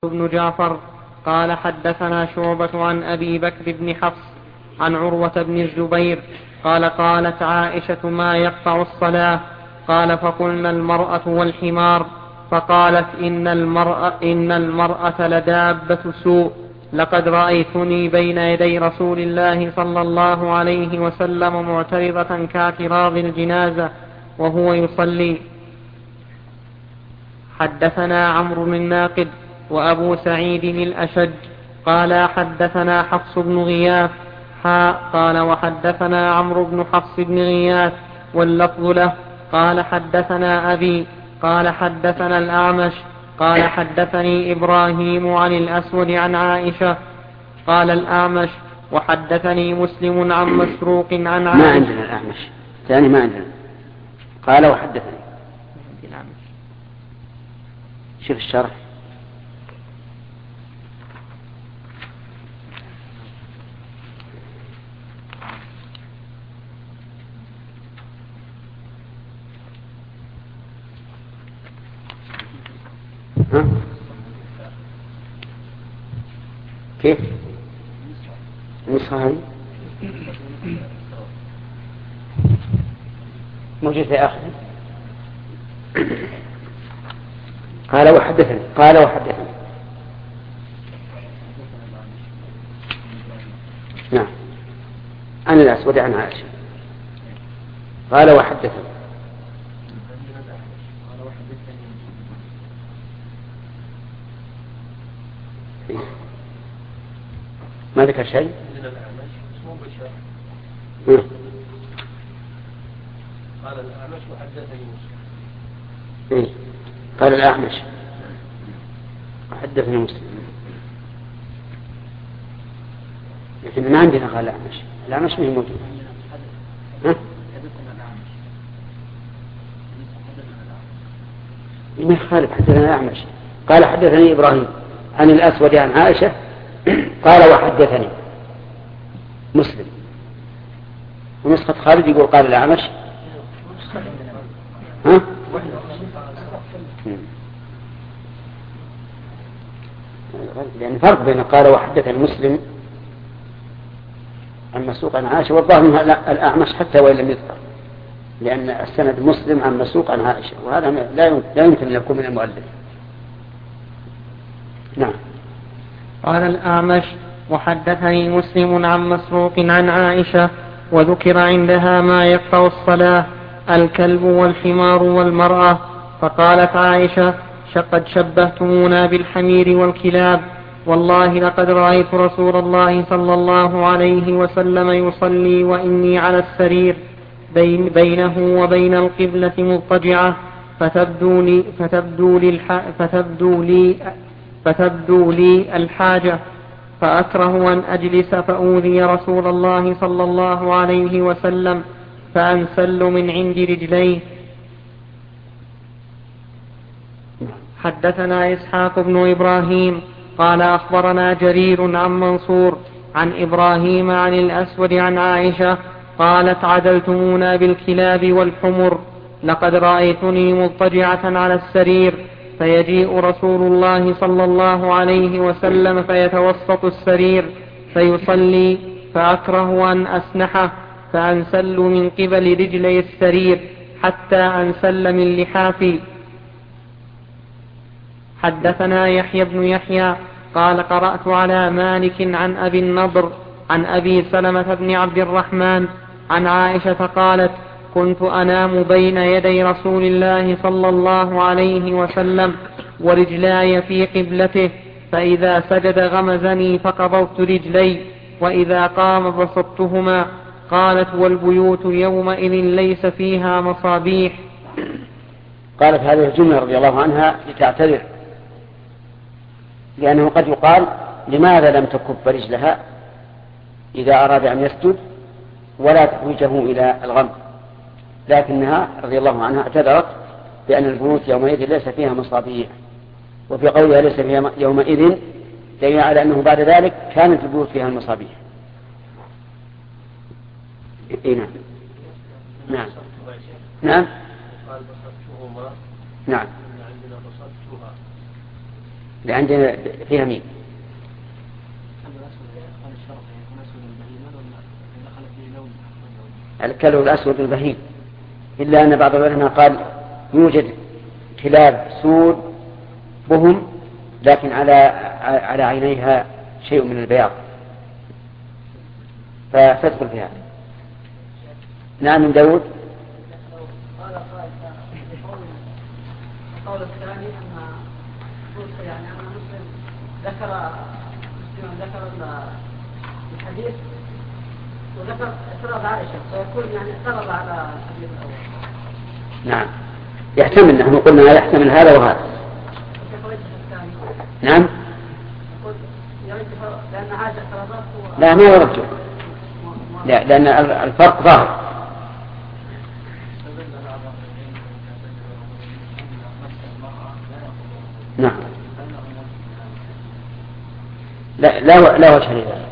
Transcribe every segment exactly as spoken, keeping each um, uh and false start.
بن جعفر قال حدثنا شعبة عن أبي بكر بن حفص عن عروة بن الزبير قال قالت عائشة ما يقطع الصلاة؟ قال فقلنا المرأة والحمار. فقالت إن المرأة, إن المرأة لدابة سوء، لقد رأيتني بين يدي رسول الله صلى الله عليه وسلم معترضة كاعتراض الجنازة وهو يصلي. حدثنا عمرو الناقد وأبو سعيد الأشج قال حدثنا حفص بن غياث قال وحدثنا عمرو بن حفص بن غياث واللفظ له قال حدثنا أبي قال حدثنا الأعمش قال حدثني إبراهيم عن الأسود عن عائشة. قال الأعمش وحدثني مسلم عن مسروق عن عائشة. ما عندنا الأعمش ثاني ما عندنا. قال وحدثني شوف الشرح. ها؟ كيف نسخة موجود في آخر. قال وحدثني قال وحدثني نعم عن الأسود عن عائشة. قال وحدثني ما ذكر شيء. قال الأعمش وحدثني مسلم. إيه؟ قال الأعمش وحدثني مسلم. لكن ما عندنا قال الأعمش. الأعمش ما هي موجود. ها؟ ما يخالف حدثنا الأعمش. قال حدثني إبراهيم عن الأسود عن عائشة. قال وحدثني مسلم. ونسخة خالد يقول قال الأعمش. ها؟ لأن فرق بين قال وحدثني مسلم عن مسروق عن عائشة والظاهر منها الأعمش حتى وإن لم يذكر، لأن السند مسلم عن مسروق عن عائشة، وهذا لا يمكن أن يكون من المؤلف. نعم. قال الأعمش وحدثني مسلم عن مسروق عن عائشة وذكر عندها ما يقطع الصلاة الكلب والحمار والمرأة. فقالت عائشة قد شبهتمونا بالحمير والكلاب، والله لقد رأيت رسول الله صلى الله عليه وسلم يصلي وإني على السرير بين بينه وبين القبلة مضطجعة فتبدو لي, فتبدو لي, فتبدو لي, فتبدو لي الحاجة فأكره أن أجلس فأوذي رسول الله صلى الله عليه وسلم فأنسل من عند رجليه. حدثنا إسحاق بن إبراهيم قال أخبرنا جرير عن منصور عن إبراهيم عن الأسود عن عائشة قالت عدلتمونا بالكلاب والحمر، لقد رأيتني مضطجعة على السرير فيجيء رسول الله صلى الله عليه وسلم فيتوسط السرير فيصلي فأكره أن أسنحه فأنسل من قبل رجلي السرير حتى أنسل من لحافي. حدثنا يحيى بن يحيى قال قرأت على مالك عن أبي النضر عن أبي سلمة بن عبد الرحمن عن عائشة قالت كنت أنام بين يدي رسول الله صلى الله عليه وسلم ورجلاي في قبلته، فإذا سجد غمزني فقبضت رجلي وإذا قام بسطتهما. قالت والبيوت يومئذ ليس فيها مصابيح. قالت هذه الجملة رضي الله عنها لتعتذر، لأنه قد يقال لماذا لم تكب رجلها إذا أراد أن يسجد ولا تحويجه إلى الغم، لكنها رضي الله عنها اعتذرت بأن البيوت يومئذ ليس فيها مصابيح، وفي قولها ليس فيها يومئذ دليل على أنه بعد ذلك كانت البيوت فيها المصابيح. إيه نعم نعم نعم. قال بسطتهما. نعم. عندنا بسطتها. اللي عندنا فيها مين؟ الكلب الأسود البهيم، إلا أن بعض العلماء قال يوجد كلاب سود بهم لكن على على عينيها شيء من البياض فتدخل فيها. نعم من داود. القول الثاني أن يعني أن مسلم ذكر مسلم ذكر الحديث وذكر اعتراض عائشة فيكون يعني اعترض على الحديث الأول. نعم يحتمل، نحن قلنا يحتمل هذا وهذا. نعم لأن عائشة اعترضت. لا ما يرجع، لا لأن الفرق ظاهر. نعم لا لا لا وجه لذلك،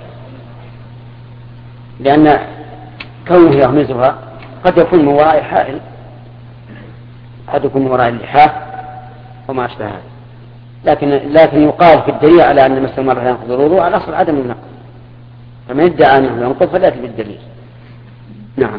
لأن كونه يغمزها قد يكون من وراء حائل، قد يكون من وراء اللحاف وما أشبه هذا، لكن لكن يقال في الدليل على أن مس المرأة ينقض الوضوء على أصل عدم النقض، فمن ادعى أنه ينقض فليأتي بالدليل. نعم.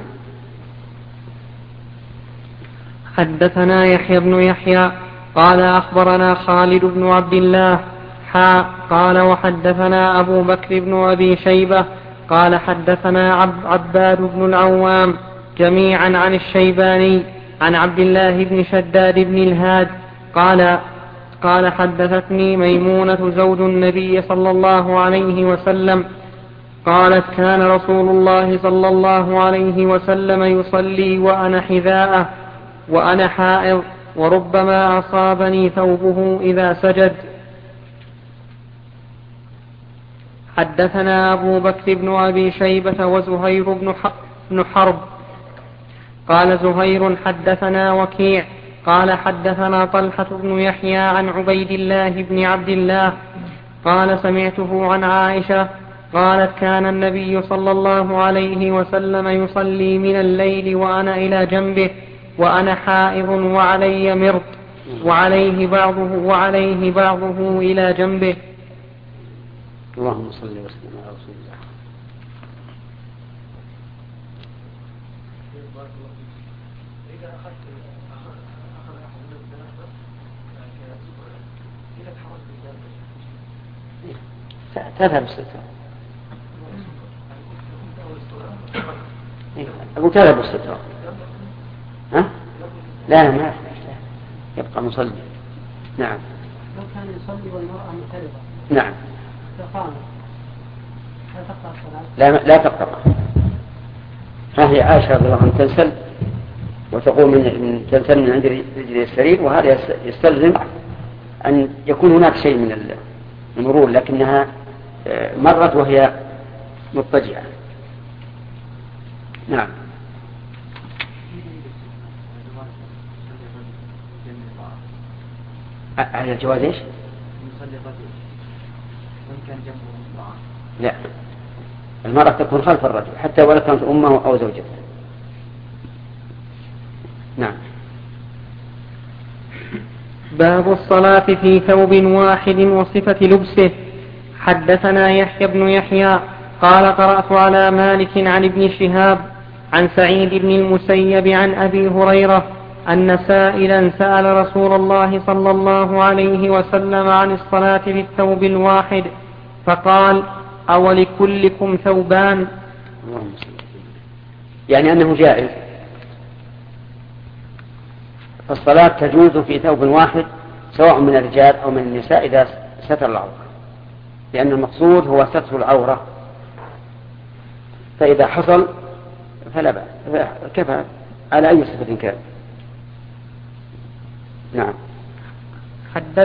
حدثنا يحيى بن يحيى قال أخبرنا خالد بن عبد الله حا قال وحدثنا أبو بكر بن أبي شيبة قال حدثنا عب عباد بن العوام جميعا عن الشيباني عن عبد الله بن شداد بن الهاد قال قال حدثتني ميمونة زوج النبي صلى الله عليه وسلم قالت كان رسول الله صلى الله عليه وسلم يصلي وأنا حذاءه وأنا حائض وربما أصابني ثوبه إذا سجد. حدثنا أبو بكر بن أبي شيبة وزهير بن حرب قال زهير حدثنا وكيع قال حدثنا طلحة بن يحيى عن عبيد الله بن عبد الله قال سمعته عن عائشة قالت كان النبي صلى الله عليه وسلم يصلي من الليل وأنا إلى جنبه وأنا حائض وعلي مرط وعليه بعضه وعليه بعضه إلى جنبه. اللهم صل وسلم على رسول الله. تذهب السترة. أقول تذهب السترة. ها؟ لا ما يحتاج، يبقى مصلي. نعم. لو كان يصلي والمرأة مغتربة. نعم. تقام. لا تقرأ الصلاة. لا لا تقرأ. هذه عائشة رضي الله عنها تنسل وتقول من تنسل من عند رجل السرير، وهذا يستلزم أن يكون هناك شيء من المرور، لكنها مرت وهي مضطجعة. نعم. على الجواز ايش؟ لا، المرأة تكون خلف الرجل حتى ولا كانت أمه أو زوجته. نعم. باب الصلاة في ثوب واحد وصفة لبسه. حدثنا يحيى بن يحيى قال قرأت على مالك عن ابن شهاب عن سعيد بن المسيب عن أبي هريرة أن سائلا سأل رسول الله صلى الله عليه وسلم عن الصلاة في الثوب الواحد فقال أولكلكم ثوبان؟ يعني أنه جائز، فالصلاة تجوز في ثوب واحد سواء من الرجال أو من النساء إذا ستر العورة، لأن المقصود هو ستر العورة، فإذا حصل فلا بأس، كفى على أي صفة كان. نعم. حدث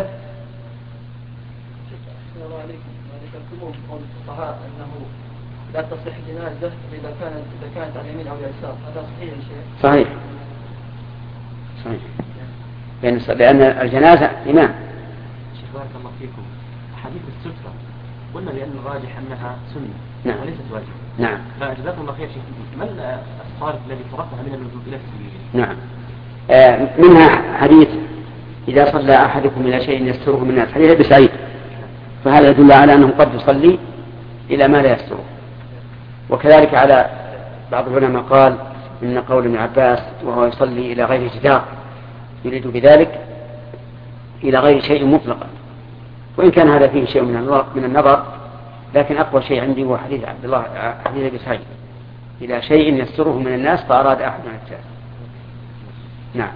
قول الفقهاء أنه لا تصح جنازة إذا كانت إذا كانت على اليمين أو اليسار، هذا صحيح يا شيخ؟ صحيح صحيح، لأن لأن الجنازة إمام. شيخ بارك الله فيكم، حديث السترة قلنا بأن الراجح أنها سنة. نعم. وليست واجبة. نعم. فجزاكم الله خير شيخ، ما الصارف الذي فرقها من اللزوم إلى السبيل؟ نعم. آه منها حديث إذا صلى أحدكم إلى شيء يستره من الناس، حديث أبي سعيد فهذا يدل على أنه قد يصلي إلى ما لا يستره. وكذلك على بعض العلماء قال إن قول ابن عباس وهو يصلي إلى غير جدار يريد بذلك إلى غير شيء مطلقا، وإن كان هذا فيه شيء من النظر، لكن أقوى شيء عندي هو حديث عبد الله حديث أبي سعيد إلى شيء يستره من الناس فأراد أحد من الناس. نعم.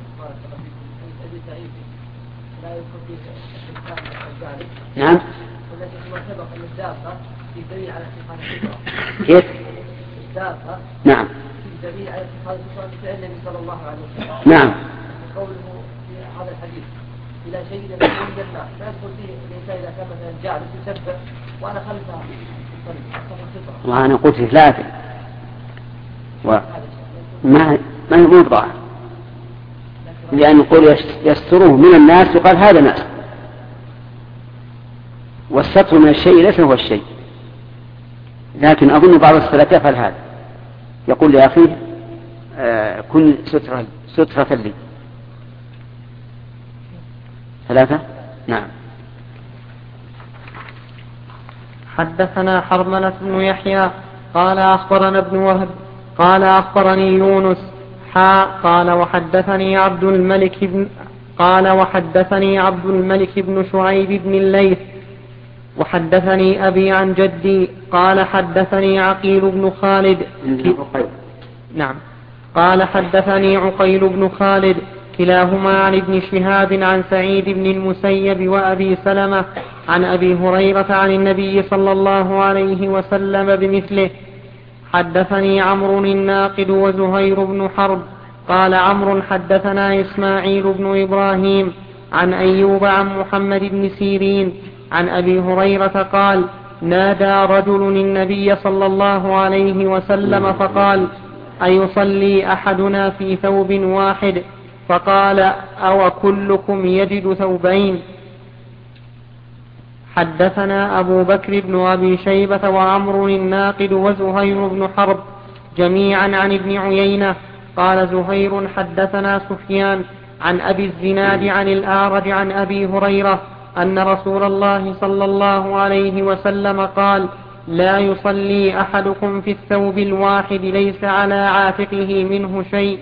نعم. كيف؟ نعم. نعم. قوله في هذا الحديث إلى شيء من الجنة لا يدخل فيه الإنسان إذا كان مثلا جعل يسبح وأنا خلفها. وأنا قلت ثلاثة وما ما يوضع، لأن يقول يستره من الناس يقال هذا ناس، والستر من الشيء ليس هو الشيء. لكن أظن بعض السلف يفعل هذا، يقول لأخيه آه كن سترة سترة لي. ثلاثة. نعم. حدثنا حرملة بن يحيى قال أخبرنا ابن وهب قال أخبرني يونس حا قال وحدثني عبد الملك بن قال وحدثني عبد الملك بن شعيب بن الليث وحدثني أبي عن جدي قال حدثني عقيل بن خالد نعم قال حدثني عقيل بن خالد كلاهما عن ابن شهاب عن سعيد بن المسيب وأبي سلمة عن أبي هريرة عن النبي صلى الله عليه وسلم بمثله. حدثني عمرو الناقد وزهير بن حرب قال عمرو حدثنا إسماعيل بن إبراهيم عن أيوب عن محمد بن سيرين عن أبي هريرة قال نادى رجل النبي صلى الله عليه وسلم فقال أيصلي أحدنا في ثوب واحد؟ فقال أو كلكم يجد ثوبين؟ حدثنا أبو بكر بن أبي شيبة وعمر الناقد وزهير بن حرب جميعا عن ابن عيينة قال زهير حدثنا سفيان عن أبي الزناد عن الأعرج عن أبي هريرة أن رسول الله صلى الله عليه وسلم قال لا يصلي أحدكم في الثوب الواحد ليس على عاتقه منه شيء.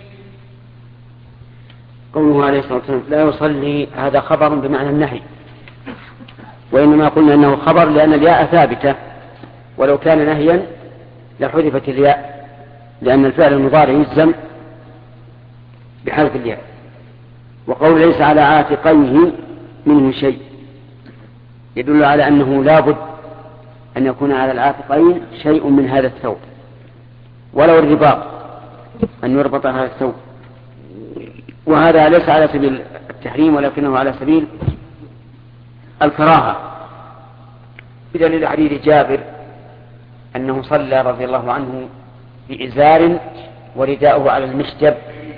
قوله عليه الصلاة والسلام لا يصلي هذا خبر بمعنى النهي، وإنما قلنا أنه خبر لأن الياء ثابتة، ولو كان نهيا لحذفت الياء، لأن الفعل المضارع يجزم بحذف الياء. وقول ليس على عاتقيه منه شيء يدل على أنه لا بد أن يكون على العاتقين شيء من هذا الثوب، ولو الرباط أن يربط هذا الثوب، وهذا ليس على سبيل التحريم ولكنه على سبيل الكراهة، بدليل حديث جابر أنه صلى رضي الله عنه بإزار ورداؤه على المشجب،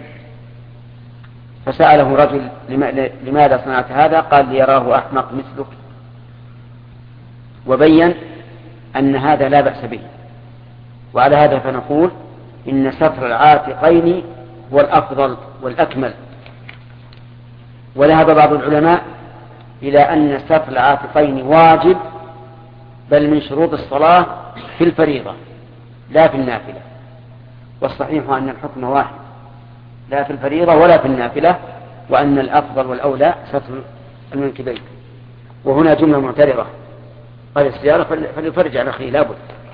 فسأله رجل لماذا صنعت هذا؟ قال ليراه أحمق مثلك، وبين أن هذا لا بأس به. وعلى هذا فنقول إن ستر العاتقين هو الأفضل والأكمل. وذهب بعض العلماء إلى أن ستر العاتقين واجب، بل من شروط الصلاة في الفريضة لا في النافلة، والصحيح أن الحكم واحد لا في الفريضة ولا في النافلة، وأن الأفضل والأولى ستر المنكبين. وهنا جملة معترضة قال السيارة فليفرج على أخيه لابد.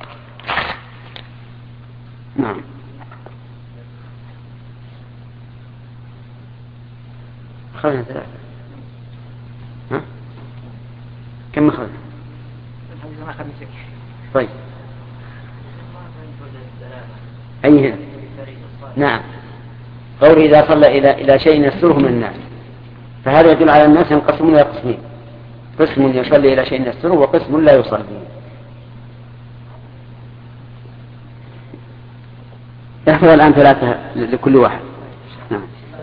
نعم. خلنا ثلاثة. ها؟ كم خلنا؟ طيب. أي هنا؟ نعم. قوله إذا صلى إلى إلى شيء يستره من الناس، فهذا يدل على الناس ينقسمون إلى قسمين: قسم يصلي إلى شيء يستره وقسم لا يصلي. احفظ الآن ثلاثة لكل واحد. نعم.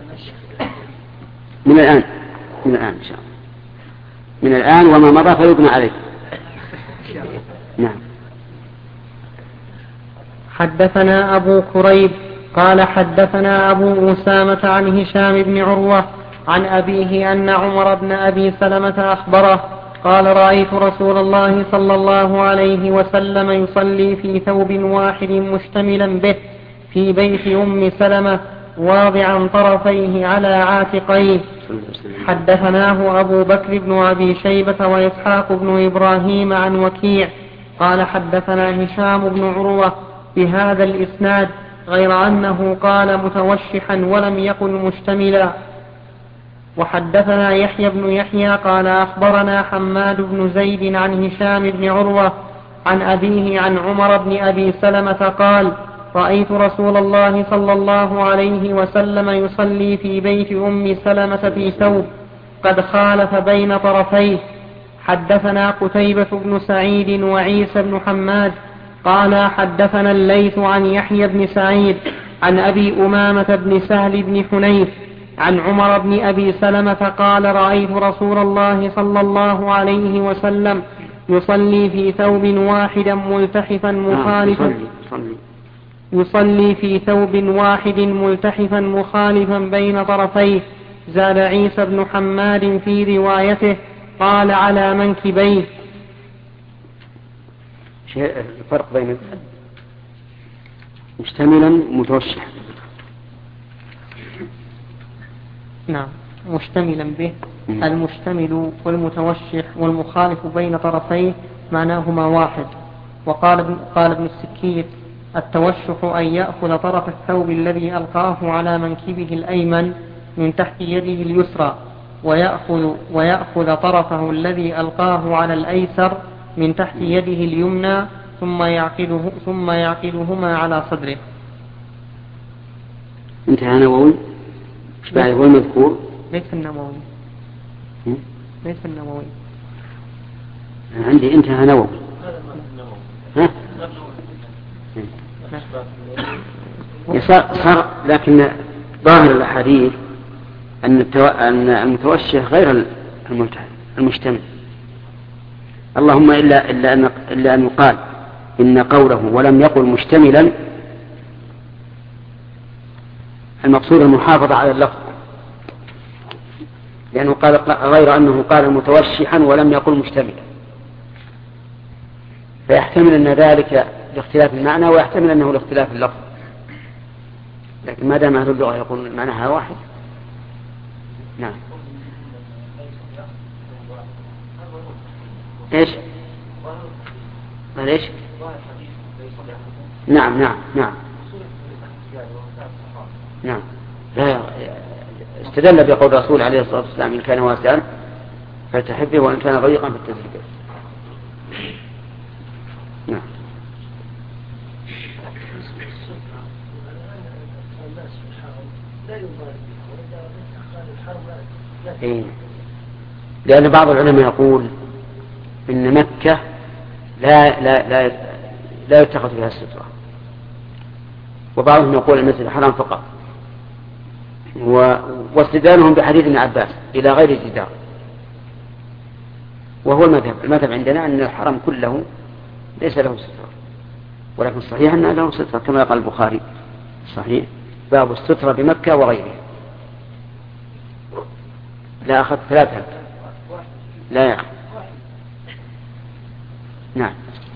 من الآن من الآن إن شاء الله من الآن وما مضى فيبنى عليه. نعم. حدثنا أبو كريب قال حدثنا أبو أسامة عن هشام بن عروة عن أبيه أن عمر بن أبي سلمة أخبره قال رأيت رسول الله صلى الله عليه وسلم يصلي في ثوب واحد مشتملا به في بيت أم سلمة واضعا طرفيه على عاتقيه. حدثناه أبو بكر بن أبي شيبة وإسحاق بن إبراهيم عن وكيع قال حدثنا هشام بن عروة بهذا الإسناد غير أنه قال متوشحا ولم يقل مشتملا. وحدثنا يحيى بن يحيى قال أخبرنا حماد بن زيد عن هشام بن عروة عن أبيه عن عمر بن أبي سلمة قال رأيت رسول الله صلى الله عليه وسلم يصلي في بيت أم سلمة في ثوب قد خالف بين طرفيه. حدثنا قتيبة بن سعيد وعيسى بن حماد قال حدثنا الليث عن يحيى بن سعيد عن أبي أمامة بن سهل بن حنيف عن عمر بن أبي سلمة قال رأيت رسول الله صلى الله عليه وسلم يصلي في ثوب واحد ملتحفا مخالفا يصلي في ثوب واحد ملتحفا مخالفا بين طرفيه. زاد عيسى بن حماد في روايته قال على منكبيه. الفرق بين مشتملا متوشح. نعم مشتملا به. المشتمل والمتوشح والمخالف بين طرفيه معناهما واحد. وقال ابن, قال ابن السكيت التوشح أن يأخذ طرف الثوب الذي ألقاه على منكبه الأيمن من تحت يده اليسرى ويأخذ, ويأخذ طرفه الذي ألقاه على الأيسر من تحت يده اليمنى ثم يعقده ثم يعقدهما على صدره. انتهى نووي. ايش بعد هو المذكور؟ ليس النووي. ليس النووي. عندي انتهى نووي. ها؟ صار لكن ظاهر الأحاديث أن المتوشح غير المشتمل. اللهم إلا إلا أن إلا أن يقال إن قوله ولم يقل مشتملا المقصود المحافظة على اللفظ، لأنه قال غير أنه قال متوشحا ولم يقل مشتملا، فيحتمل أن ذلك لاختلاف المعنى ويحتمل أنه لاختلاف اللفظ، لكن ما دام أهل اللغة يقول معناها واحد. نعم. إيش؟ ليش؟ نعم نعم نعم نعم. لا استدل بقول الرسول عليه الصلاة والسلام إن كان واسعا فلتحبه وإن كان ضيقا فلتزرقه. نعم. إيه؟ لأن بعض العلماء يقول إن مكة لا لا لا لا يتخذ فيها السترة، وبعضهم يقول المسجد الحرام فقط، واستدلالهم بحديث ابن عباس إلى غير جدار، وهو المذهب. المذهب عندنا أن الحرم كله ليس له سترة، ولكن الصحيح أنه له سترة كما قال البخاري صحيح باب السترة بمكة وغيرها. لا أخذ ثلاثة لا يأخذ. نعم.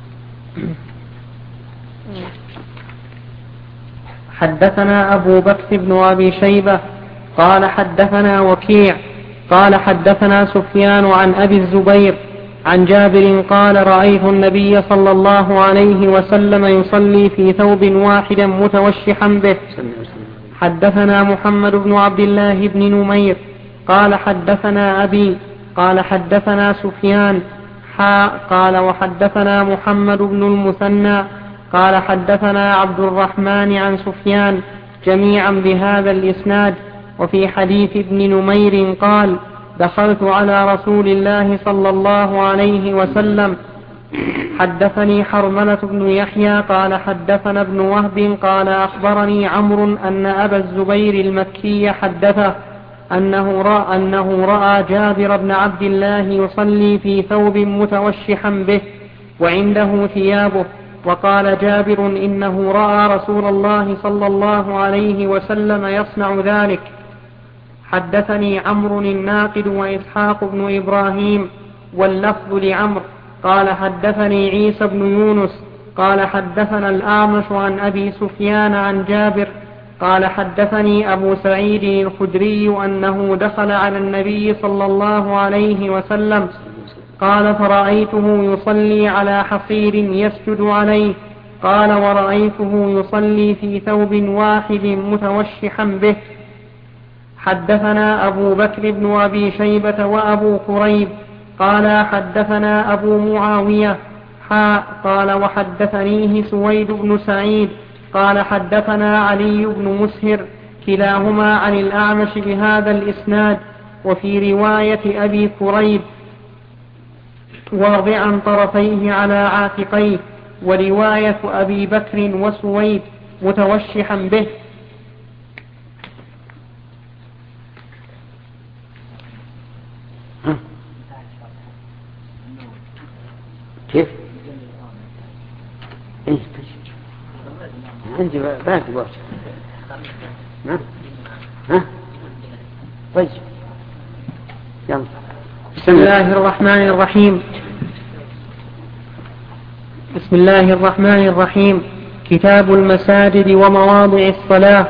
حدثنا أبو بكر بن أبي شيبة قال حدثنا وكيع قال حدثنا سفيان عن أبي الزبير عن جابر قال رأيت النبي صلى الله عليه وسلم يصلي في ثوب واحد متوشحا به. حدثنا محمد بن عبد الله بن نمير قال حدثنا أبي قال حدثنا سفيان حاء قال وحدثنا محمد بن المثنى قال حدثنا عبد الرحمن عن سفيان جميعا بهذا الإسناد. وفي حديث ابن نمير قال دخلت على رسول الله صلى الله عليه وسلم. حدثني حرملة بن يحيى قال حدثنا ابن وهب قال أخبرني عمرو أن أبا الزبير المكي حدثه أنه رأى, أنه رأى جابر بن عبد الله يصلي في ثوب متوشحا به وعنده ثيابه. وقال جابر إنه رأى رسول الله صلى الله عليه وسلم يصنع ذلك. حدثني عمرو الناقد وإسحاق بن إبراهيم واللفظ لعمرو قال حدثني عيسى بن يونس قال حدثنا الأعمش عن أبي سفيان عن جابر قال حدثني أبو سعيد الخدري أنه دخل على النبي صلى الله عليه وسلم قال فرأيته يصلي على حصير يسجد عليه قال ورأيته يصلي في ثوب واحد متوشحا به. حدثنا أبو بكر بن أبي شيبة وأبو قريب قال حدثنا أبو معاوية حاء قال وحدثنيه سويد بن سعيد قال حدثنا علي بن مسهر كلاهما عن الأعمش بهذا الإسناد وفي رواية أبي قريب واضعا طرفيه على عاتقيه ورواية أبي بكر وسويد متوشحا به. كيف؟ إيه عندي باقي وقت. ها؟ ها؟ طيب يلا. بسم الله الرحمن الرحيم. بسم الله الرحمن الرحيم. كتاب المساجد ومواضع الصلاة.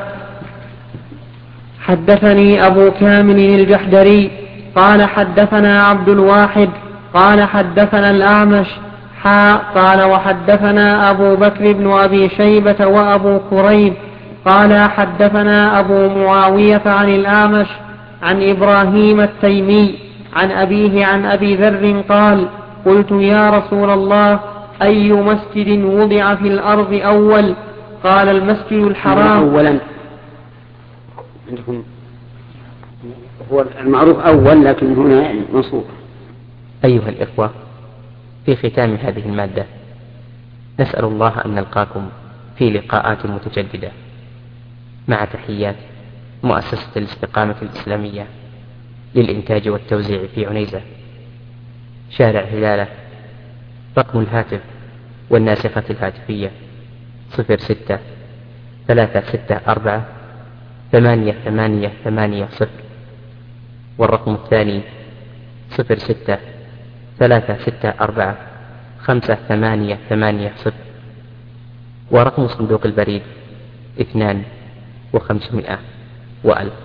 حدثني أبو كامل الجحدري قال حدثنا عبد الواحد قال حدثنا الأعمش حاء قال وحدثنا أبو بكر بن أبي شيبة وأبو قريب قال حدثنا أبو معاوية عن الأعمش عن إبراهيم التيمي عن أبيه عن أبي ذر قال قلت يا رسول الله أي مسجد وضع في الأرض أول؟ قال المسجد الحرام. أولا عندكم هو المعروف أول لكن هنا منصوب. أيها الإخوة، في ختام هذه المادة نسأل الله أن نلقاكم في لقاءات متجددة مع تحيات مؤسسة الاستقامة الإسلامية للإنتاج والتوزيع في عنيزة شارع هلالة. رقم الهاتف والناسخة الهاتفية صفر ستة ثلاثة ستة أربعة ثمانية ثمانية ثمانية صفر، والرقم الثاني صفر ستة ثلاثة ستة أربعة خمسة ثمانية ثمانية صفر، ورقم صندوق البريد اثنان وخمسمائة وألف.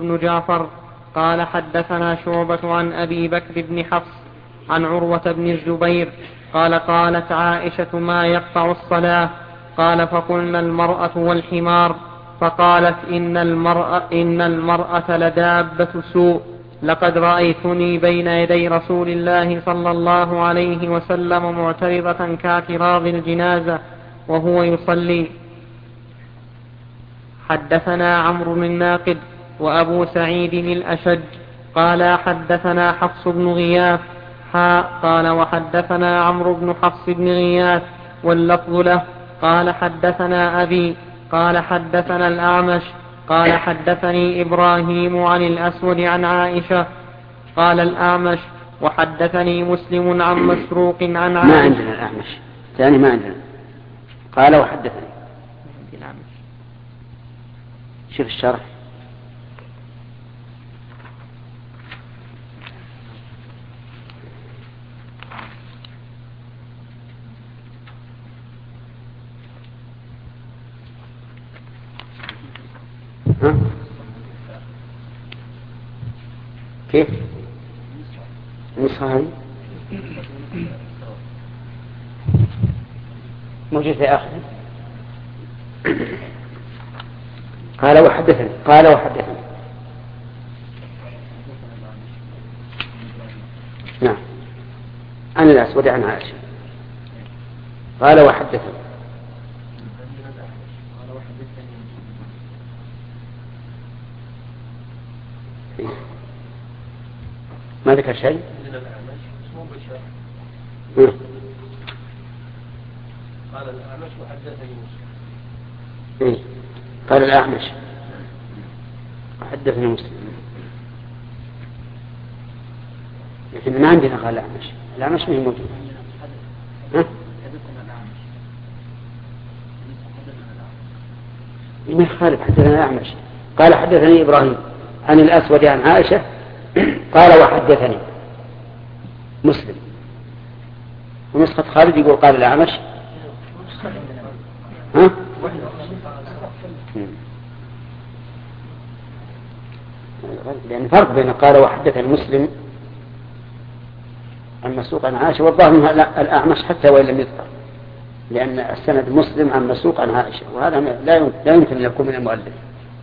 بن جعفر قال حدثنا شعبة عن أبي بكر بن حفص عن عروة بن الزبير قال قالت عائشة ما يقطع الصلاة؟ قال فقلنا المرأة والحمار. فقالت إن المرأة, إن المرأة لدابة سوء، لقد رأيتني بين يدي رسول الله صلى الله عليه وسلم معترضة كاعتراض الجنازة وهو يصلي. حدثنا عمرو الناقد وأبو سعيد الأشج قال حدثنا حفص بن غياث قال وحدثنا عمرو بن حفص بن غياث واللفظ له قال حدثنا أبي قال حدثنا الأعمش قال حدثني إبراهيم عن الأسود عن عائشة. قال الأعمش وحدثني مسلم عن مسروق عن عائشة. ما عندنا الأعمش ثاني ما عندنا. قال وحدثني شوف الشرح. ها؟ كيف؟ النسخة هذه موجود في آخر. قال وحدثني قال وحدثني نعم عن الأسود عن عائشة قال وحدثني. ما ذكر شيء؟ قال الأعمش وحدثني مسلم. إيه؟ قال الأعمش وحدثني مسلم. لكن ما عندنا قال الأعمش. الأعمش ما هي موجود. ها؟ ما يخالف حدثنا الأعمش. قال حدثني إبراهيم عن الأسود عن عائشة قال وحدثني مسلم. ونسخة خالد يقول قال الأعمش. ها؟ لأن فرق بين قال وحدثني مسلم عن مسروق عن عائشة والظاهر منها الأعمش حتى وإن لم يذكر، لأن السند مسلم عن مسروق عن عائشة، وهذا لا يمكن أن يكون من المؤلف.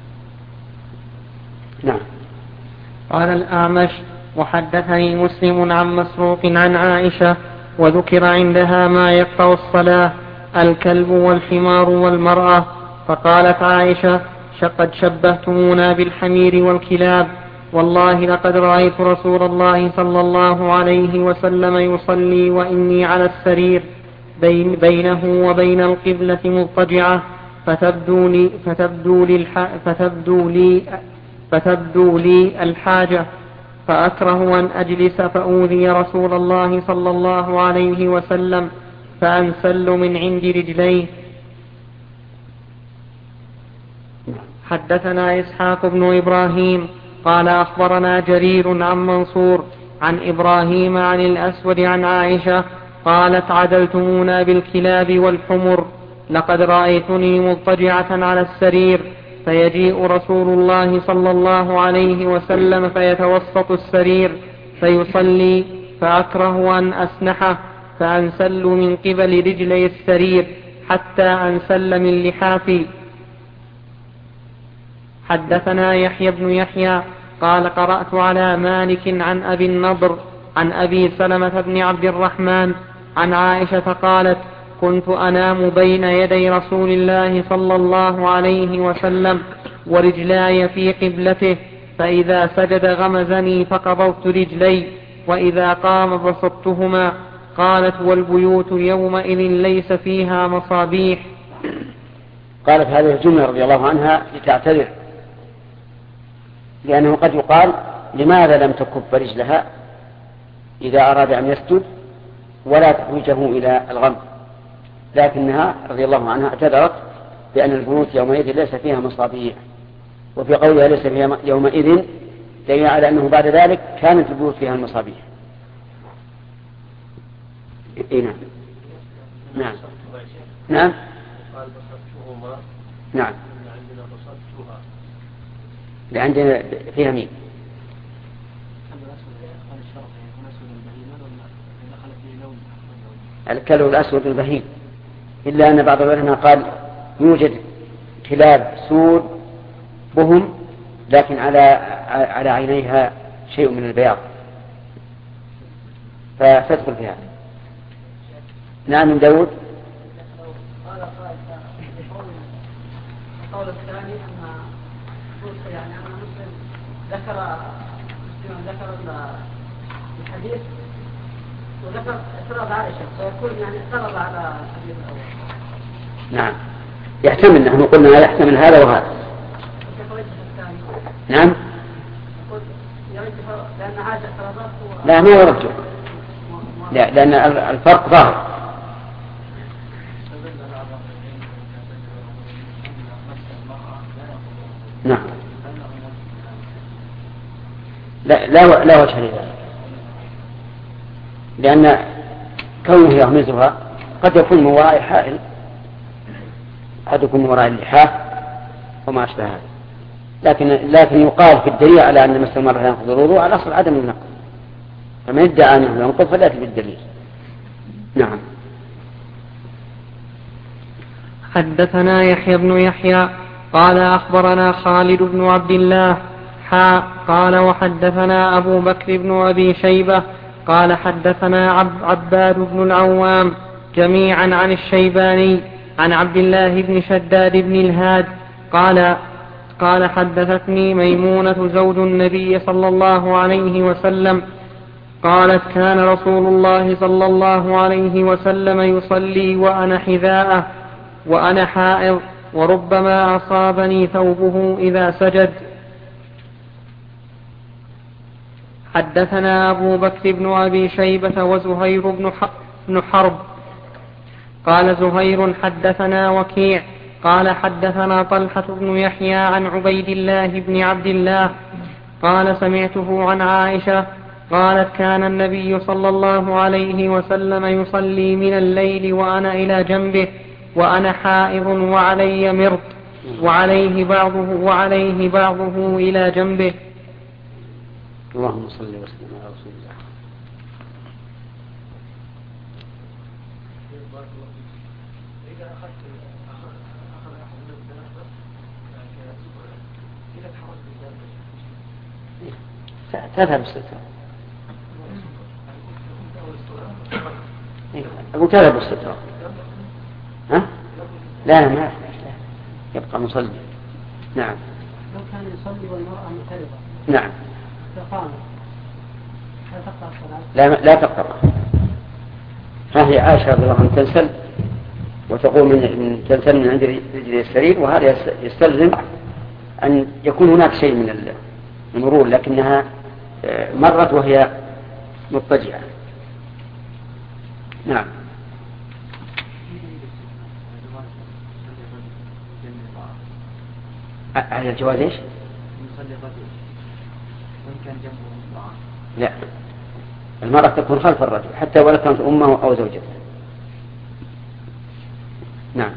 نعم. قال الأعمش وحدثني مسلم عن مسروق عن عائشة وذكر عندها ما يقطع الصلاة الكلب والحمار والمرأة. فقالت عائشة قد شبهتمونا بالحمير والكلاب، والله لقد رأيت رسول الله صلى الله عليه وسلم يصلي وإني على السرير بين بينه وبين القبلة مضطجعة فتبدو لي, فتبدو لي, فتبدو لي, فتبدو لي الحاجة فأكره أن أجلس فأوذي رسول الله صلى الله عليه وسلم فأنسل من عند رجليه. حدثنا إسحاق بن إبراهيم قال أخبرنا جرير عن منصور عن إبراهيم عن الأسود عن عائشة قالت عدلتمونا بالكلاب والحمر، لقد رأيتني مضطجعة على السرير فيجيء رسول الله صلى الله عليه وسلم فيتوسط السرير فيصلي فأكره أن أسنحه فأنسل من قبل رجلي السرير حتى أنسل من لحافي. حدثنا يحيى بن يحيى قال قرأت على مالك عن أبي النضر عن أبي سلمة بن عبد الرحمن عن عائشة قالت كنت أنام بين يدي رسول الله صلى الله عليه وسلم ورجلاي في قبلته، فإذا سجد غمزني فقبضت رجلي وإذا قام بسطتهما. قالت والبيوت يومئذ ليس فيها مصابيح. قالت هذه الجملة رضي الله عنها لتعتذر، لأنه قد يقال لماذا لم تكب رجلها إذا أراد أن يسجد ولا تحوجه إلى الغم، لكنها رضي الله عنها اعتذرت بأن البيوت يومئذ ليس فيها مصابيح، وفي قولها ليس فيها يومئذ دليل على أنه بعد ذلك كانت البيوت فيها المصابيح. إيه نعم نعم نعم نعم عندنا فيها مين؟ الكلب الأسود البهيم، إلا أن بعض العلماء قال يوجد كلاب سود بهم لكن على على عينيها شيء من البياض فتدخل فيها. نعم من داود. القول الثاني أن يعني أن مسلم ذكر مسلم ذكر الحديث وذكر اعتراض عائشة فيكون يعني اعترض على الحديث الأول. نعم يحتمل، نحن قلنا يحتمل هذا وهذا. نعم لأن عائشة اعترضت. لا ما يرجع، لا لأن الفرق ظاهر. نعم لا لا لا وجه لذلك، لأن كونه يغمزها قد يكون من وراء حائل، قد يكون من وراء اللحاف وما أشبه هذا، لكن لكن يقال في الدليل على أن مس المرأة ينقض الوضوء على أصل عدم النقض، فمن ادعى أنه ينقض فليأتي بالدليل. نعم. حدثنا يحيى بن يحيى قال أخبرنا خالد بن عبد الله حاء قال وحدثنا أبو بكر بن أبي شيبة قال حدثنا عب عباد بن العوام جميعا عن الشيباني عن عبد الله بن شداد بن الهاد قال قال حدثتني ميمونة زوج النبي صلى الله عليه وسلم قالت كان رسول الله صلى الله عليه وسلم يصلي وأنا حذاءه وأنا حائض وربما أصابني ثوبه إذا سجد. حدثنا أبو بكر بن أبي شيبة وزهير بن حرب قال زهير حدثنا وكيع قال حدثنا طلحة بن يحيى عن عبيد الله بن عبد الله قال سمعته عن عائشة قالت كان النبي صلى الله عليه وسلم يصلي من الليل وأنا إلى جنبه وأنا حائض وعلي مرط وعليه بعضه وعليه بعضه إلى جنبه. اللهم صل وسلم على رسول الله. تذهب السترة. أقول تذهب السترة. ها؟ لا ما لا. يبقى مصلي. نعم. لو كان يصلي والمرأة مغتربة. نعم. فقام. لا تقطع الصلاة. لا لا تقطع. ها هي عائشة رضي الله عنها تنسل وتقوم من تنسل من عند رجل السرير، وهذا يستلزم أن يكون هناك شيء من المرور، لكنها مرت وهي مضطجعة. نعم. على الجواز ايش؟ لا، المرأة تكون خلف الرجل حتى ولو كانت أمه أو زوجته. نعم.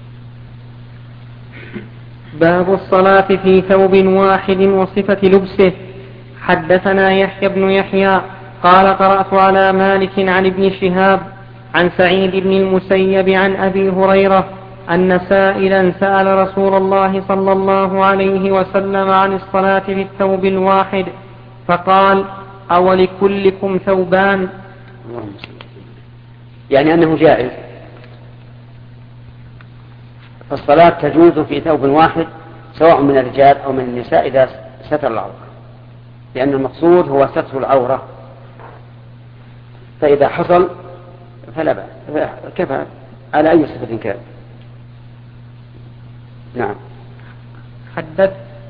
باب الصلاة في ثوب واحد وصفة لبسه. حدثنا يحيى بن يحيى قال قرأت على مالك عن ابن شهاب عن سعيد بن المسيب عن أبي هريرة أن سائلا سأل رسول الله صلى الله عليه وسلم عن الصلاة في الثوب الواحد فقال أولكلكم ثوبان؟ يعني أنه جائز، فالصلاة تجوز في ثوب واحد سواء من الرجال أو من النساء إذا ستر العورة، لأن المقصود هو ستر العورة، فإذا حصل فلا بأس كفى على أي صفة كان. نعم. حدث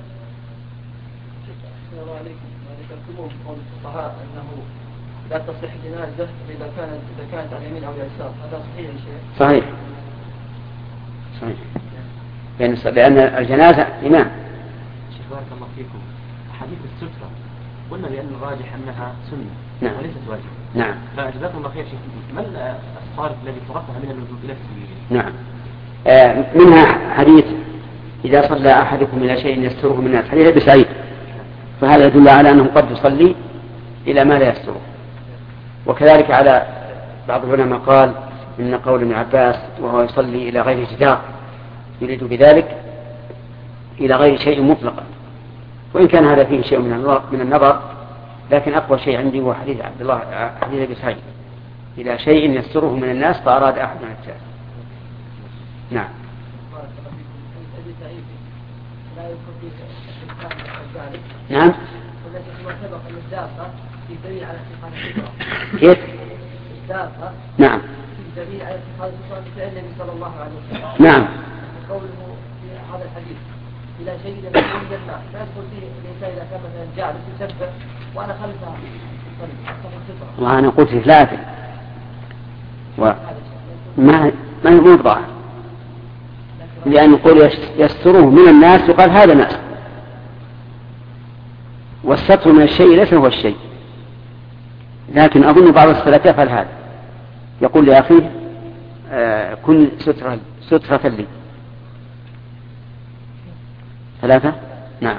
قول الفقهاء أنه لا تصح جنازة إذا كانت إذا كانت على اليمين أو اليسار، هذا صحيح يا شيخ؟ صحيح صحيح، لأن لأن الجنازة إمام. شيخ بارك الله فيكم، حديث السترة قلنا بأن الراجح أنها سنة نعم. وليست واجبة. نعم. فجزاكم الله خير شيخ، ما الصارف الذي تركها من الوجوب إلى السبيل؟ نعم. آه منها حديث إذا صلى أحدكم إلى شيء يستره من الناس، حديث أبي سعيد، فهذا يدل على أنه قد يصلي إلى ما لا يستره. وكذلك على بعض العلماء قال إن قول ابن عباس وهو يصلي إلى غير جدار يريد بذلك إلى غير شيء مطلقا، وإن كان هذا فيه شيء من النظر، لكن أقوى شيء عندي هو حديث عبد الله حديث أبي سعيد إلى شيء يستره من الناس فأراد أحد من الناس. نعم. نعم. كيف؟ نعم. نعم. قوله في هذا الحديث إلى شيء من الجنة لا يدخل فيه الإنسان إذا كان مثلا جالس يسبح وأنا خلفها وأنا قلت ثلاثة وما ما يوضع، لأن يقول يستره من الناس يقال هذا ناس، والستر من الشيء ليس هو الشيء. لكن أظن بعض السلف يفعل هذا، يقول لأخيه آه كن سترة سترة لي. ثلاثة. نعم.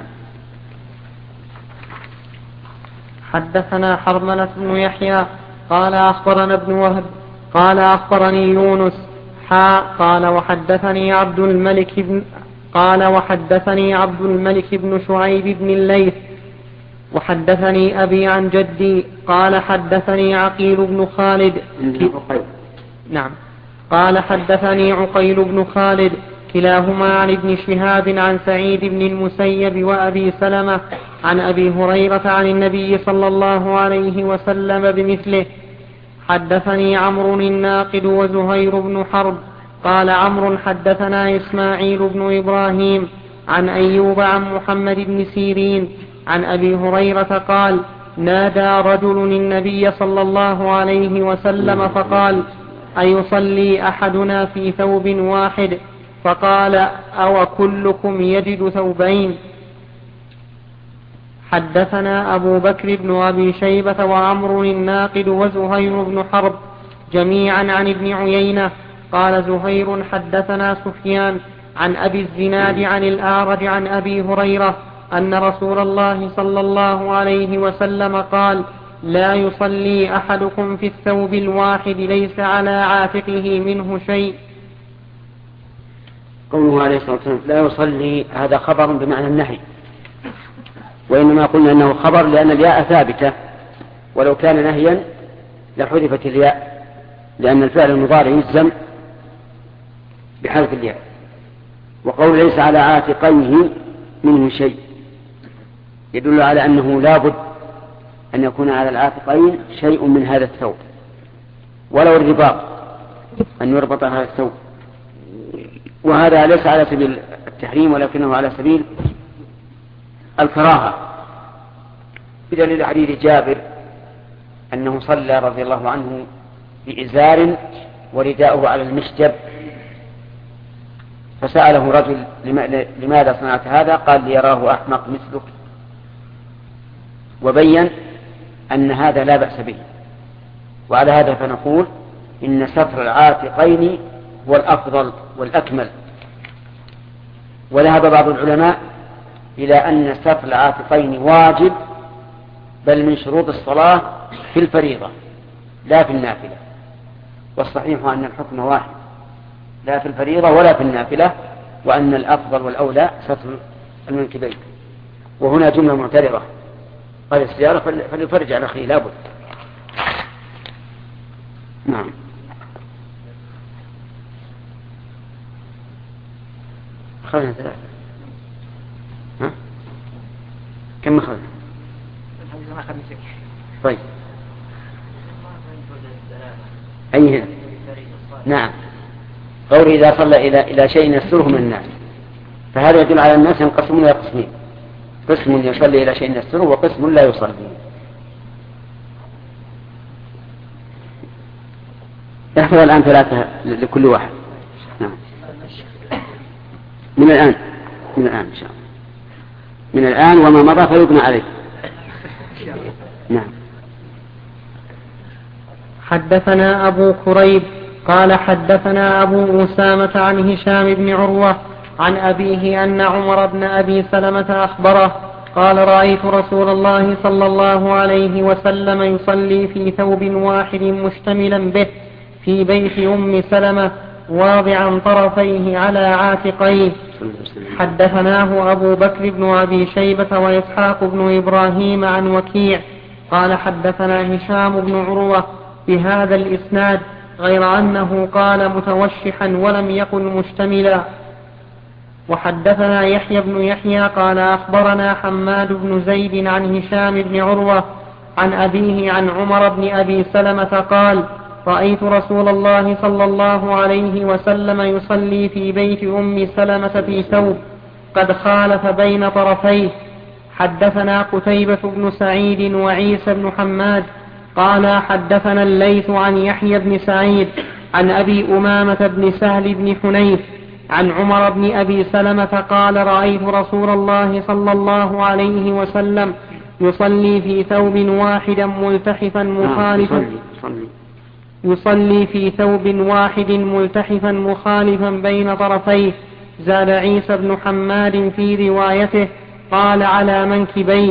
حدثنا حرملة بن يحيى قال أخبرنا ابن وهب قال أخبرني يونس حا قال وحدثني عبد الملك بن قال وحدثني عبد الملك بن شعيب بن الليث وحدثني أبي عن جدي قال حدثني عقيل بن خالد نعم قال حدثني عقيل بن خالد كلاهما عن ابن شهاب عن سعيد بن المسيب وأبي سلمة عن أبي هريرة عن النبي صلى الله عليه وسلم بمثله. حدثني عمرو الناقد وزهير بن حرب قال عمرو حدثنا إسماعيل بن إبراهيم عن أيوب عن محمد بن سيرين عن أبي هريرة قال نادى رجل النبي صلى الله عليه وسلم فقال أيصلي أحدنا في ثوب واحد؟ فقال أو كلكم يجد ثوبين؟ حدثنا أبو بكر بن أبي شيبة وعمر الناقد وزهير بن حرب جميعا عن ابن عيينة قال زهير حدثنا سفيان عن أبي الزناد عن الأعرج عن أبي هريرة أن رسول الله صلى الله عليه وسلم قال لا يصلي أحدكم في الثوب الواحد ليس على عاتقه منه شيء. قوله عليه الصلاة والسلام لا يصلي هذا خبر بمعنى النهي، وإنما قلنا أنه خبر لأن الياء ثابتة، ولو كان نهيا لحذفت الياء، لأن الفعل المضارع يجزم بحذف الياء. وقول ليس على عاتقيه منه شيء يدل على أنه لا بد أن يكون على العاتقين شيء من هذا الثوب، ولو الرباط أن يربط هذا الثوب، وهذا ليس على سبيل التحريم ولكنه على سبيل الكراهة، بدليل حديث جابر أنه صلى رضي الله عنه بإزار ورداؤه على المشجب، فسأله رجل لماذا صنعت هذا؟ قال ليراه أحمق مثلك، وبين أن هذا لا بأس به. وعلى هذا فنقول إن ستر العاتقين هو الأفضل والأكمل. وذهب بعض العلماء إلى أن ستر العاتقين واجب، بل من شروط الصلاة في الفريضة لا في النافلة، والصحيح أن الحكم واحد لا في الفريضة ولا في النافلة، وأن الأفضل والأولى ستر المنكبين. وهنا جملة معترضة قال السيارة فليفرج على أخيه لابد. نعم. خلنا ثلاثة. ها؟ كم خلنا؟ طيب. أي هنا؟ نعم. قوله إذا صلى إلى إلى شيء يستره من الناس، فهذا يدل على الناس ينقسمون إلى قسمين: قسم يصلي إلى شيء يستره وقسم لا يصلي. احفظ الآن ثلاثة لكل واحد. نعم. من الآن من الآن إن شاء الله من الآن وما مضى فيبنى عليه. نعم. حدثنا أبو كريب قال حدثنا أبو أسامة عن هشام بن عروة عن أبيه أن عمر بن أبي سلمة أخبره قال رأيت رسول الله صلى الله عليه وسلم يصلي في ثوب واحد مشتملا به في بيت أم سلمة واضعا طرفيه على عاتقيه. حدثناه أبو بكر بن أبي شيبة وإسحاق بن إبراهيم عن وكيع قال حدثنا هشام بن عروة بهذا الإسناد غير أنه قال متوشحا ولم يقل مشتملا. وحدثنا يحيى بن يحيى قال أخبرنا حماد بن زيد عن هشام بن عروة عن أبيه عن عمر بن أبي سلمة قال رأيت رسول الله صلى الله عليه وسلم يصلي في بيت أم سلمة في ثوب قد خالف بين طرفيه. حدثنا قتيبة بن سعيد وعيسى بن حماد قال حدثنا الليث عن يحيى بن سعيد عن أبي أمامة بن سهل بن حنيف عن عمر بن أبي سلمة قال رأيت رسول الله صلى الله عليه وسلم يصلي في ثوب واحد ملتحفا مخالفا يصلي في ثوب واحد ملتحفا مخالفا بين طرفيه. زاد عيسى بن حماد في روايته قال على منكبيه.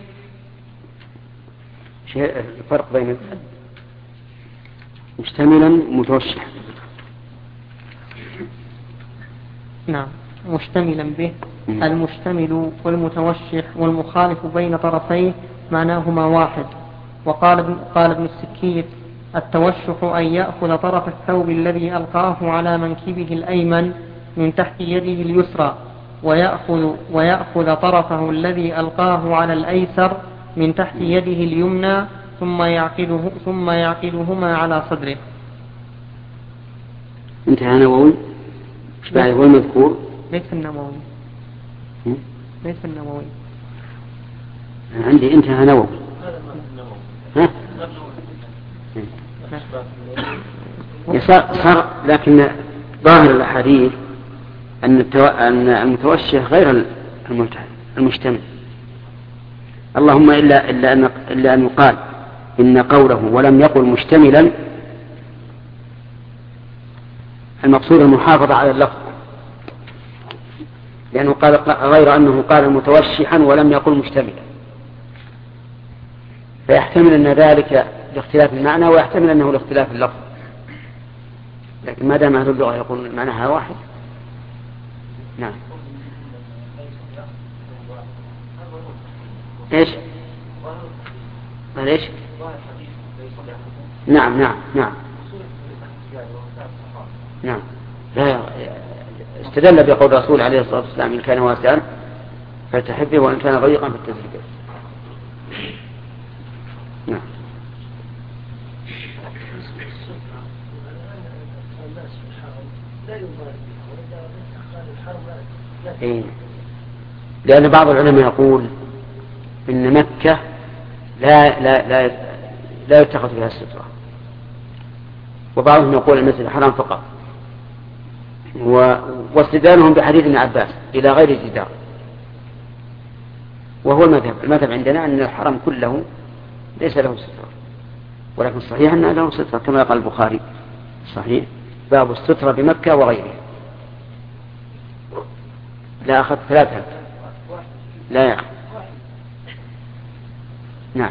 الفرق بين مشتملا متوشح. نعم مشتملا به المشتمل والمتوشح والمخالف بين طرفيه معناهما واحد. وقال ابن, قال ابن السكيت التوشح أن يأخذ طرف الثوب الذي ألقاه على منكبه الأيمن من تحت يده اليسرى ويأخذ, ويأخذ طرفه الذي ألقاه على الأيسر من تحت يده اليمنى ثم يعقده ثم يعقدهما على صدره. انتهى نووي ايش بعد هو المذكور؟ ليس النووي ليس النووي عندي انتهى نووي. ها؟ صار لكن ظاهر الأحاديث أن أن المتوشح غير المشتمل اللهم إلا إلا أن إلا أن يقال إن قوله ولم يقل مشتملا المقصود المحافظة على اللفظ لأنه قال غير أنه قال متوشحا ولم يقل مشتملا فيحتمل أن ذلك لاختلاف المعنى ويحتمل أنه لاختلاف اللفظ لكن ما دام أهل اللغة يقول معناها واحد. نعم ايش ليش نعم نعم نعم نعم لا استدل بقول الرسول عليه الصلاة والسلام إن كان واسعا فلتحبه وإن كان ضيقا فلتزرقه. نعم إيه. لأن بعض العلماء يقول إن مكة لا لا لا لا يتخذ فيها السترة وبعضهم يقول المسجد الحرام فقط واستدلالهم بحديث ابن عباس إلى غير جدار وهو المذهب المذهب عندنا أن الحرم كله ليس له سترة ولكن صحيح أنه له سترة كما قال البخاري صحيح باب السترة بمكة وغيرها. لا أخذ ثلاثة لا يا أخي. نعم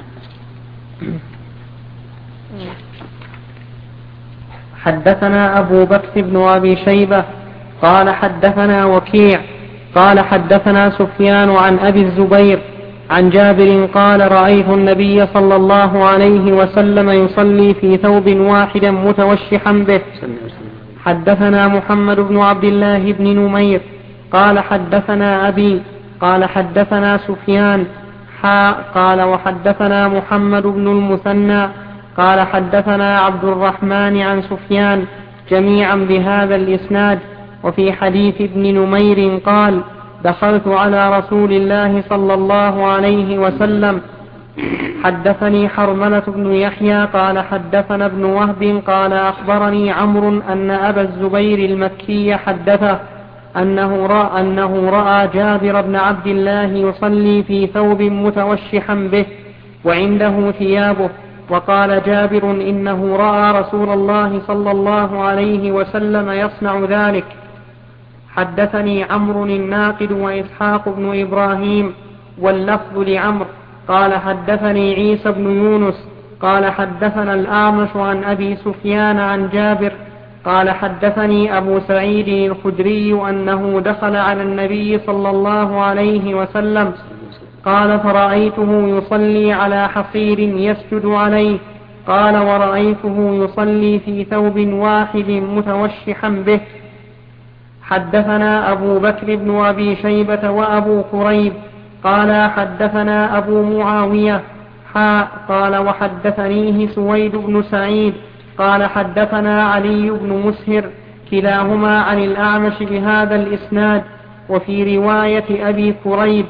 حدثنا أبو بكر بن أبي شيبة قال حدثنا وكيع قال حدثنا سفيان عن أبي الزبير عن جابر قال رأيت النبي صلى الله عليه وسلم يصلي في ثوب واحد متوشحا به. حدثنا محمد بن عبد الله بن نمير قال حدثنا أبي قال حدثنا سفيان حاء قال وحدثنا محمد بن المثنى قال حدثنا عبد الرحمن عن سفيان جميعا بهذا الإسناد. وفي حديث ابن نمير قال دخلت على رسول الله صلى الله عليه وسلم. حدثني حرملة بن يحيى قال حدثنا ابن وهب قال أخبرني عمرو أن أبا الزبير المكي حدثه أنه رأى, أنه رأى جابر بن عبد الله يصلي في ثوب متوشحا به وعنده ثيابه. وقال جابر إنه رأى رسول الله صلى الله عليه وسلم يصنع ذلك. حدثني عمرو الناقد وإسحاق بن إبراهيم واللفظ لعمرو قال حدثني عيسى بن يونس قال حدثنا الأعمش عن أبي سفيان عن جابر قال حدثني أبو سعيد الخدري أنه دخل على النبي صلى الله عليه وسلم قال فرأيته يصلي على حصير يسجد عليه قال ورأيته يصلي في ثوب واحد متوشحا به. حدثنا أبو بكر بن أبي شيبة وأبو قريب قال حدثنا أبو معاوية حاء قال وحدثنيه سويد بن سعيد قال حدثنا علي بن مسهر كلاهما عن الأعمش بهذا الإسناد وفي رواية أبي قريب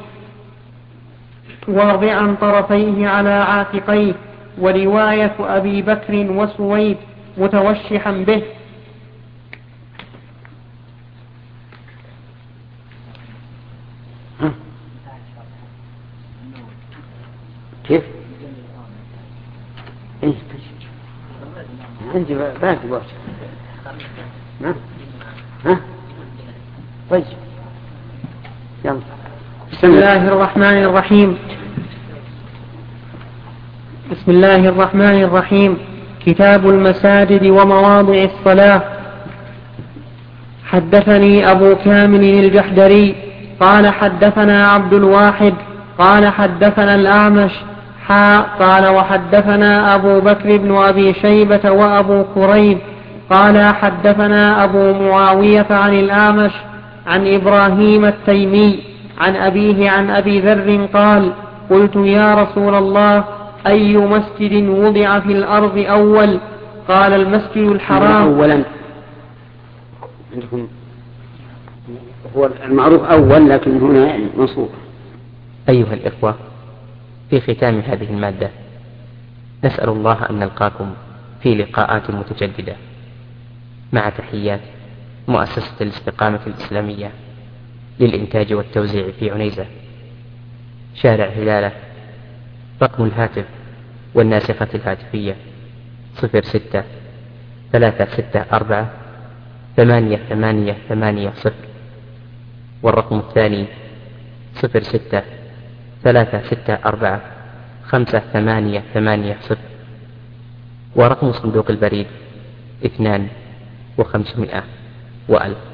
واضعا طرفيه على عاتقيه ورواية أبي بكر وسويد متوشحا به. كيف؟ إيه عندي باقي وقت. ها؟ ها؟ طيب يلا. بسم الله الرحمن الرحيم. بسم الله الرحمن الرحيم. كتاب المساجد ومواضع الصلاة. حدثني أبو كامل الجحدري قال حدثنا عبد الواحد قال حدثنا الأعمش حاء قال وحدثنا أبو بكر بن أبي شيبة وأبو قريب قال حدثنا أبو معاوية عن الأعمش عن إبراهيم التيمي عن أبيه عن أبي ذر قال قلت يا رسول الله أي مسجد وضع في الأرض أول؟ قال المسجد الحرام. أولا عندكم هو المعروف أول لكن هنا يعني منصوب. أيها الإخوة، في ختام هذه المادة نسأل الله أن نلقاكم في لقاءات متجددة مع تحيات مؤسسة الاستقامة الإسلامية للإنتاج والتوزيع في عنيزة، شارع هلالة. رقم الهاتف والناسخة الهاتفية صفر ستة ثلاثة ستة أربعة ثمانية ثمانية ثمانية صفر، والرقم الثاني صفر ستة ثلاثة ستة أربعة خمسة ثمانية ثمانية صفر، ورقم صندوق البريد اثنان وخمسمائة وألف.